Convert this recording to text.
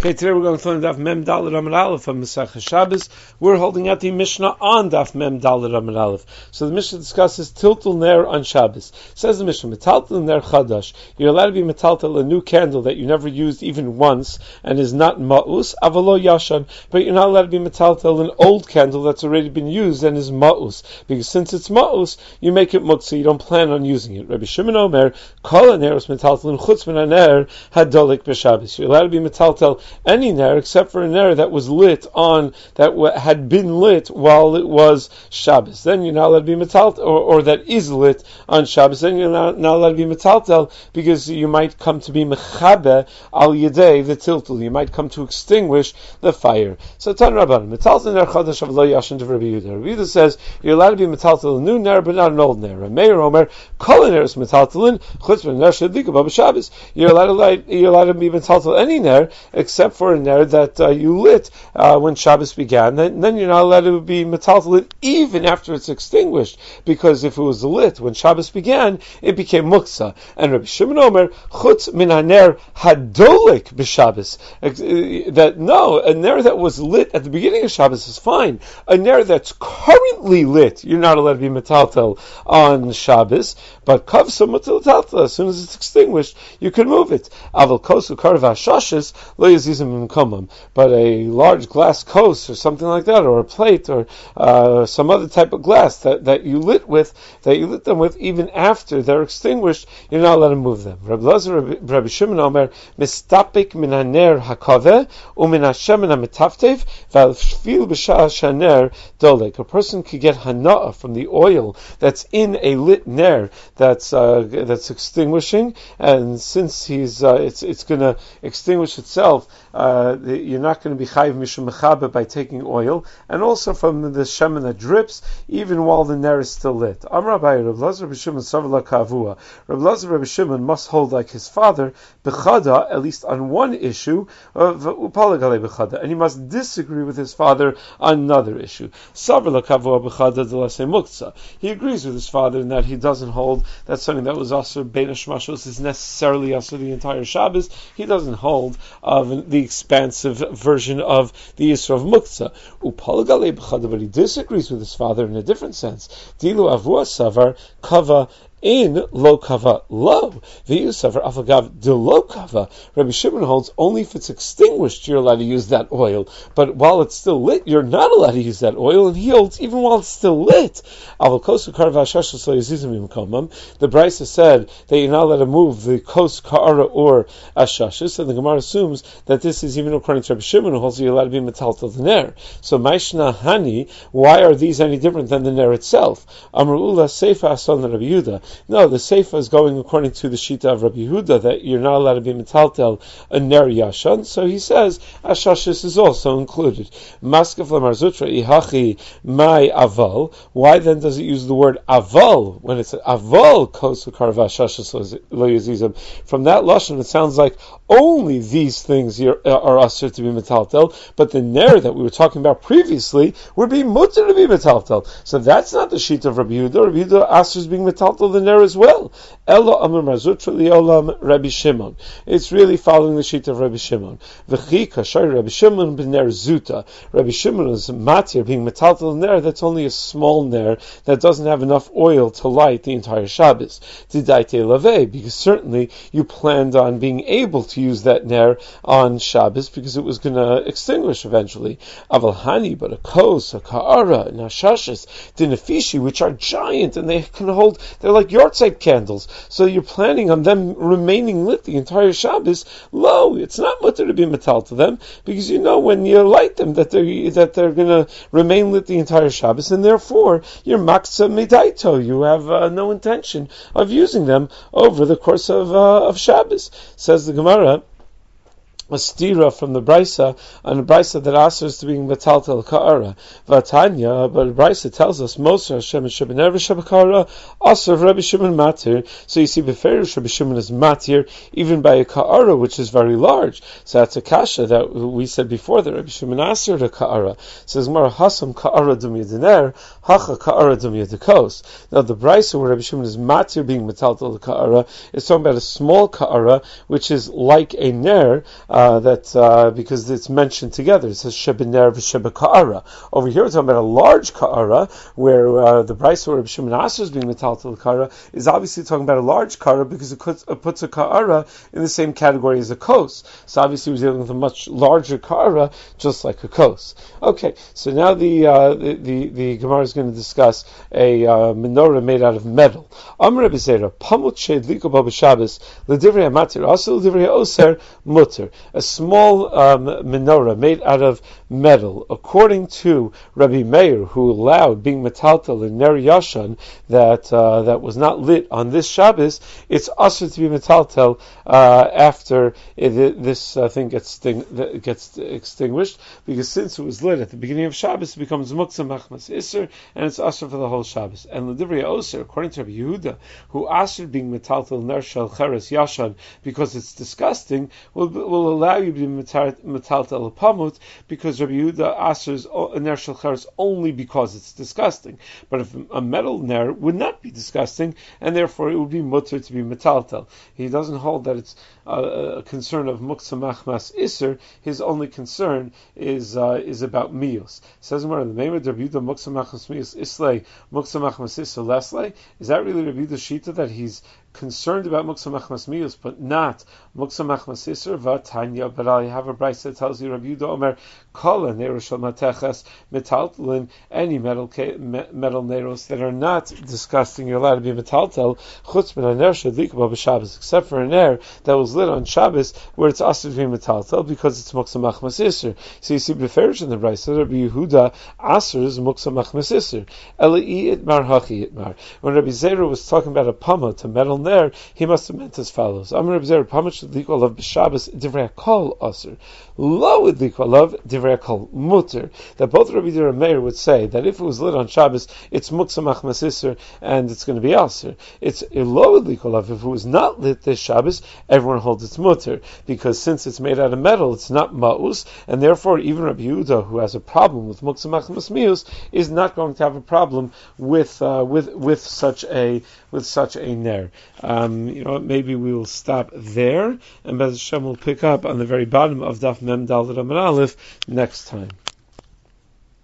Okay, today we're going to learn Daf Mem Daled Amud Aleph from Masechah Shabbos. We're holding out the Mishnah on Daf Mem Daled Amud Aleph. So the Mishnah discusses Tiltul Ner on Shabbos. Says the Mishnah, Metaltel Ner Chadash. You're allowed to be Metaltel a new candle that you never used even once and is not Ma'us, Avalo Yashan. But you're not allowed to be Metaltel an old candle that's already been used and is Ma'us. Because since it's Ma'us, you make it Muktzah, you don't plan on using it. Rabbi Shimon Omer, Kol Ner is Metaltel and Chutz Min HaNer Hadolik B'Shabbos. You're allowed to be Metaltel any ner except for a ner that was lit on, had been lit while it was Shabbos. Then you're not allowed to be metaltel, or that is lit on Shabbos. Then you're not allowed to be metaltel because you might come to be mechabe al yedei the tiltul. You might come to extinguish the fire. So Tan Rabban, metaltel ner chadash av lo yashin to Rabbi Yehuda. Rabbi Yehuda says you're allowed to be metaltel a new ner but not an old ner. Meir Omer kol ner is metaltelin chutz min ner shadlika b'Shabbos. You're allowed to be metaltel any ner except for a ner that you lit when Shabbos began. Then you're not allowed to be metaltel even after it's extinguished, because if it was lit when Shabbos began, it became muktzah. And Rabbi Shimon Omer chutz min haner hadolik b'Shabbos. That no, a ner that was lit at the beginning of Shabbos is fine. A ner that's currently lit, you're not allowed to be metaltel on Shabbos. But kavsa metaltel, as soon as it's extinguished, you can move it. Aval kosu karva shashes lo yazizim imkomam. But a large glass kos or something like that, or a plate, or some other type of glass that you lit them with, even after they're extinguished, you're not allowed to move them. Rabbi Shimon Omer mistapik min haner hakaveh umin hashemen hametaftev v'al shvil b'shah shaner dolek. A person could get hana'ah from the oil that's in a lit ner that's extinguishing, and since it's going to extinguish itself, you're not going to be chayiv mishum mechaber by taking oil, and also from the shemen that drips even while the ner is still lit. Amar Abaye, Rav Lazar Rabbi Shimon Savla Kavua. Rav Lazar Rabbi Shimon must hold like his father bechada, at least on one issue of upalagale bechada, and he must disagree with his father on another issue. Savla Kavua bechada delase muktzah. He agrees with his father in that he doesn't hold that something that was also bein hashmashos is necessarily also the entire Shabbos. He doesn't hold of the expansive version of the Yisra of Muktzah. Upalagale b'chada, but he disagrees with his father in a different sense. Dilu avua savar kava in lo kava lo v'yusavar afagav de lo kava. Rabbi Shimon holds only if it's extinguished you're allowed to use that oil, but while it's still lit you're not allowed to use that oil, and he holds even while it's still lit. The Brisa said that you're not allowed to move the kos ka'ara or ashashis, and the Gemara assumes that this is even according to Rabbi Shimon, who holds you're allowed to be metaltel the ner. So Maishna Hani, why are these any different than the ner itself? Amrullah Seifa Ason Rabbi Yehuda. No, the Seifa is going according to the Shita of Rabbi Yehuda that you're not allowed to be metaltel a ner yashan. So he says ashashis is also included. Maskef Lamar Zutra Ihachi Mai Aval. Why then does it use the word aval when it's aval kos karva ashashis lo yazizim? From that lashon, it sounds like only these things are usher to be metaltel, but the ner that we were talking about previously would be mutter to be metaltel. So that's not the sheet of Rabbi Yehuda. Rabbi Yehuda asks being metaltel the ner as well. Ella amar mazutra liolam Rabbi Shimon. It's really following the sheet of Rabbi Shimon. V'chi kasher Rabbi Shimon b'ner zuta. Rabbi Shimon is matir being metaltel the ner that's only a small ner that doesn't have enough oil to light the entire Shabbos. Didaite lave, because certainly you planned on being able to use that ner on Shabbos because it was going to extinguish eventually. Aval hani, but a kos, a ka'ara, and ashashis, dinafishi, which are giant and they're like yahrzeit candles. So you're planning on them remaining lit the entire Shabbos. Lo, it's not mutter to be metal to them because you know when you light them that they're going to remain lit the entire Shabbos, and therefore you're maksa midaito. You have no intention of using them over the course of Shabbos. Says the Gemara, a stira from the Brisa, and a Brisa that asks to being metaltel ka'ara. Vatanya, but the Brisa tells us most Hashem shebener v'shebekara aser Rabbi Shimon matir. So you see, beferish Rabbi Shimon is matir even by a ka'ara which is very large. So that's a kasha that we said before that Rabbi Shimon aser the ka'ara. Says Mara hasam ka'ara dum yediner hacha ka'ara dum yedekos. Now the Brisa where Rabbi Shimon is matir being metaltel ka'ara is talking about a small ka'ara which is like a ner. because it's mentioned together. It says shebener v'shebe ka'ara. Over here, we're talking about a large ka'ara, where the Brisa where Reb Shimon Asher is being metaltel ka'ara is obviously talking about a large ka'ara because it puts a ka'ara in the same category as a kos. So obviously, we're dealing with a much larger ka'ara, just like a kos. Okay, so now the Gemara is going to discuss a menorah made out of metal. Amr Rebbe Zera, pamut she'edliko ba b'Shabbos l'divrei hamatir also l'divrei oser mutter. A small menorah made out of metal, according to Rabbi Meir, who allowed being metaltel in Ner Yashan that was not lit on this Shabbos, it's also to be metaltel after this thing gets extinguished, because since it was lit at the beginning of Shabbos, it becomes muktzah machmas iser, and it's also for the whole Shabbos. And l'divrei oser, according to Rabbi Yehuda, who asher being metaltel ner shel cheres yashan because it's disgusting, will allow you to be metaltel pamut, because Rabbi Yehuda asers ner shel cheres only because it's disgusting. But if a metal ner would not be disgusting, and therefore it would be mutter to be metaltel. He doesn't hold that it's a concern of muktzah machmas iser. His only concern is about mios. Says more in the name of Rabbi Yehuda muktzah machmas mios islay muktzah machmas iser leslay. Is that really Rabbi Yehuda's shita, that he's concerned about muktzah machmas mios, but not muktzah machmas iser? Vatanya, but I have a brayse that tells you Rabbi Yehuda Omer kol neros shel mateches metaltelin, any metal neros that are not disgusting, you're allowed to be metaltel chutz min haner shadlik ba b'Shabbos, except for an air that was lit on Shabbos where it's also to be metaltel because it's muktzah machmas iser. So you see beferish in the brayse Rabbi Yehuda asers muktzah machmas iser elai itmar hachi itmar. When Rabbi Zera was talking about a pama to metal there, he must have meant as follows: Amar Rabbi Zera, pama shadlik olav b'Shabbos divrei kol aser lo idlik olav divrei kol muter. That both Rabbi Zera and Meir would say that if it was lit on Shabbos, it's muktzah machmas iser and it's going to be aser. It's lo idlik olav. If it was not lit this Shabbos, everyone holds it's muter, because since it's made out of metal, it's not ma'us, and therefore even Rabbi Yehuda, who has a problem with muktzah machmas mius, is not going to have a problem with such a ner. Maybe we will stop there, and Bez Hashem will pick up on the very bottom of Daf Mem Daled Amud Aleph next time.